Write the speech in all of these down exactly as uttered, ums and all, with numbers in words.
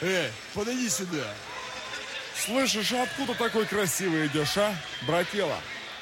Эй, подойди сюда. Слышишь, откуда такой красивый идешь, а, брателла?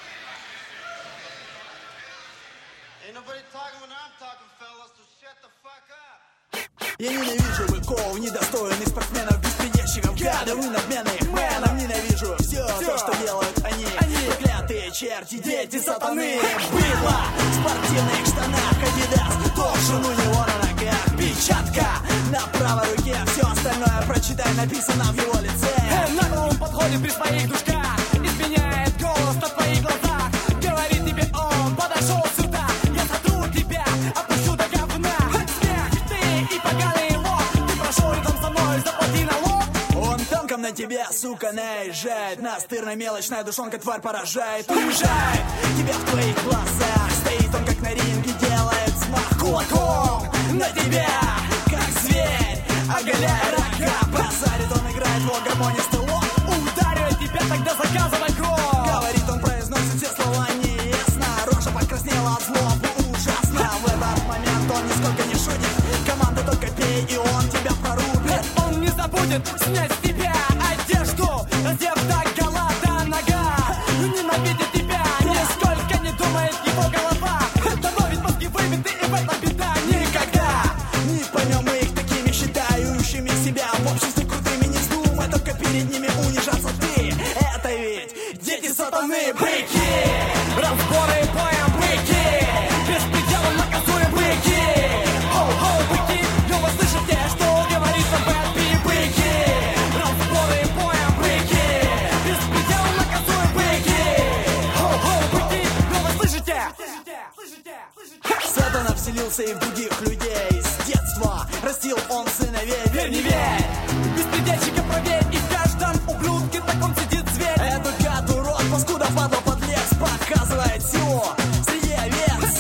Я ненавижу быков, недостойных спортсменов, беспредельщиков, гадов и надменных мэнов. Ненавижу все, все то, что делают они, они. Проклятые черти, дети сатаны. Быдло в спортивных штанах, Адидас, должен у него на ногах. Печатка на правой руке, все остальное прочитай, написано в его лице. Нагло он подходит при своих душках, изменяет голос на твоих глазах. Говорит тебе он, подошел сюда, я сотру тебя, опущу до говна. Смех, ты и поганый лоб, ты прошел рядом со мной, заплати налог. Он танком на тебя, сука, наезжает. Настырная мелочная душонка тварь поражает. Уезжает тебя в твоих глазах. Стоит он как на ринге, делает взмах кулаком на тебя, как зверь, оголяя рога. Базарит он, играет в гармонистый лоб. Ударю тебя, тогда заказывай кровь. Говорит он, произносит все слова неясно. Рожа покраснела от злобы, ужасно. В этот момент он нисколько не шутит. Команда только пей, и он тебя прорубит. Он не забудет снять с тебя одежду, раздев до гола до нога. Ненавидит тебя, нисколько не думает его голова. Давно ведь мозги выбиты, и в этом беда. Никогда не поймем мы их такими считающими себя в обществе крутыми. Не вздумай только перед ними унижаться ты. Это ведь дети сатаны, быки. Разборы боем, быки. Беспределом наказуем, быки. Хоу-хоу, быки. Но вы слышите, что говорит об Бэтби, быки. Разборы боем, быки. Беспределом наказуем, быки. Хоу-хоу, быки. Но вы слышите? Сатана вселился и в других людей. С детства растил он сыновей. Верь, не верь. Беспредельщика проверь, и в каждом ублюдке таком сидит зверь. Этот гад, урод, паскуда, падла, подлец, показывает силу среди овец.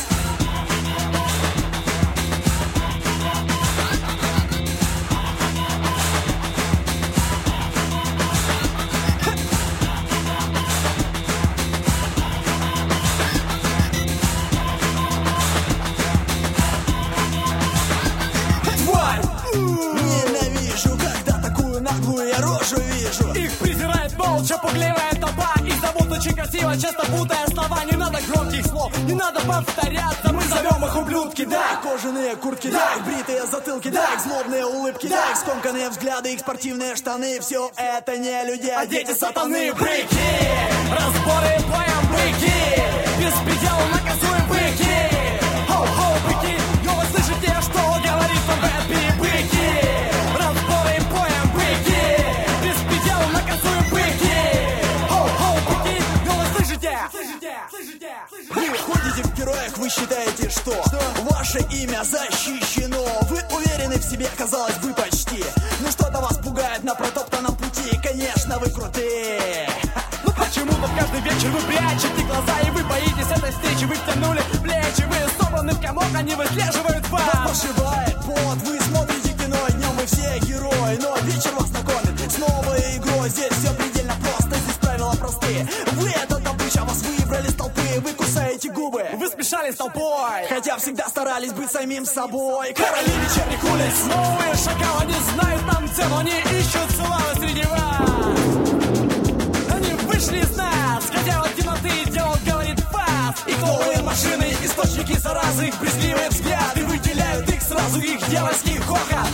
Тварь! Ненавижу, когда такую наглую я рожу вижу. Их презирает молча пугливая толпа. Их зовут очень красиво, часто путая слова. Не надо громких слов, не надо повторяться. Мы зовем их ублюдки, да. Дай кожаные куртки, дай их бритые затылки, дай их злобные улыбки, дай их скомканные взгляды, их спортивные штаны. Все это не люди, а дети сатаны, быки. Разборы боем, быки. Беспределом наказуем, быки. Хоу-хоу, быки. Но вы слышите, что говорит вам Бэтби, быки. Разборы боем, быки. Беспределом наказуем, быки. Хоу-хоу, быки. Но вы слышите? Вы ходите в героях, вы считаете, что, что ваше имя защищено. Вы уверены в себе, казалось бы, почти. Ну что-то вас пугает на протоптанном пути. Конечно, вы крутые. Ну почему-то в каждый вечер вы прячете глаза, и вы боитесь этой встречи. Вы втянули плечи, вы собраны в комок, они выслеживают вас. Вас прошивает пот, вы смотрите кино, и днем вы все герои. Но вечер вас накормит с новой игрой. Здесь все предельно просто, здесь правила простые. Вы это добыча, вас выбрали с толпы. Вы кусаете губы, Вы смешались с толпой, хотя всегда старались быть самим собой. Короли вечерних улиц. новые шакалы не знают там цену, они ищут славы среди вас. Они вышли из нас, хотя от темноты дело говорит фас. Их новые машины, их источники заразы, их брезгливые взгляды выделяют их сразу, их дьявольский хохот.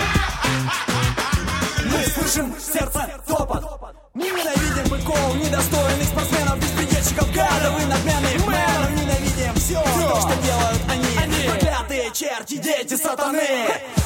Мы слышим в сердце топот. Мы ненавидим быков, недостойных спортсменов, беспредельщиков, гадов и надменных мэнов. Ненавидим все, то, что делают они, Они. проклятые черти, дети сатаны.